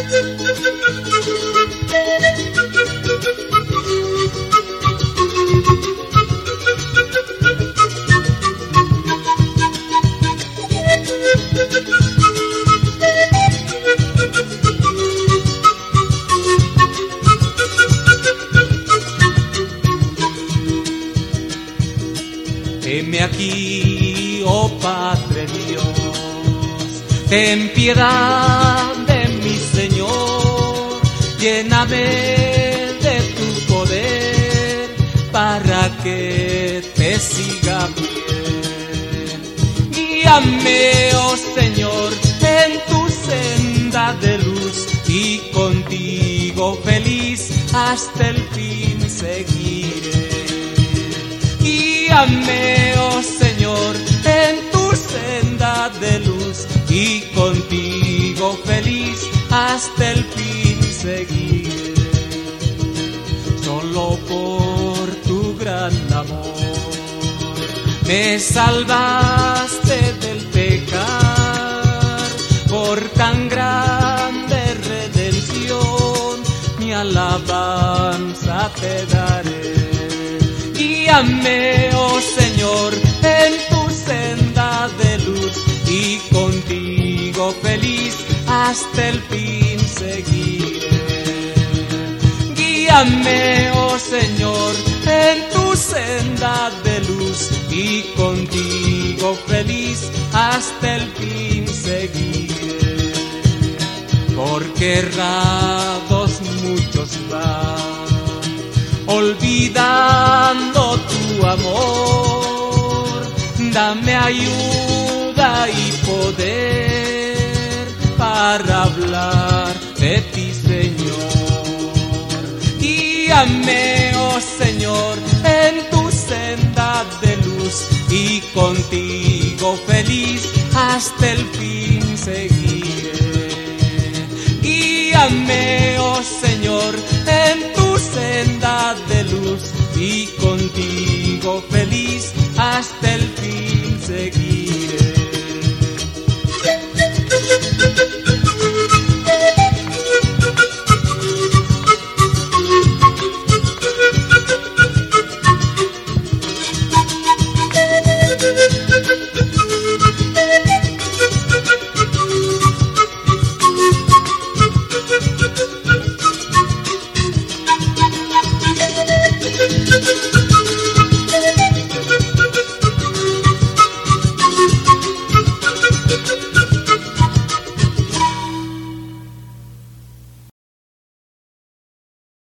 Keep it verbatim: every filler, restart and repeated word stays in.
Heme aquí, oh Padre Dios, ten piedad de mi Señor, lléname de tu poder para que te siga bien. Guíame, oh Señor, en tu senda de luz y contigo feliz hasta el fin seguiré. Guíame, oh Señor, en tu senda de luz y contigo feliz hasta el fin seguiré. Solo por tu gran amor me salvaste del pecar, por tan grande redención mi alabanza te daré. Guíame, oh Señor, en tu senda de luz y contigo feliz hasta el fin seguiré. Guíame, oh Señor, en tu senda de luz y contigo feliz hasta el fin seguiré. Porque errados muchos van, olvidando tu amor, dame ayuda y poder para hablar de ti, Señor. Guíame, oh Señor, en tu senda de luz y contigo feliz hasta el fin seguiré. Guíame, oh Señor, en tu senda de luz y contigo feliz hasta el fin seguiré.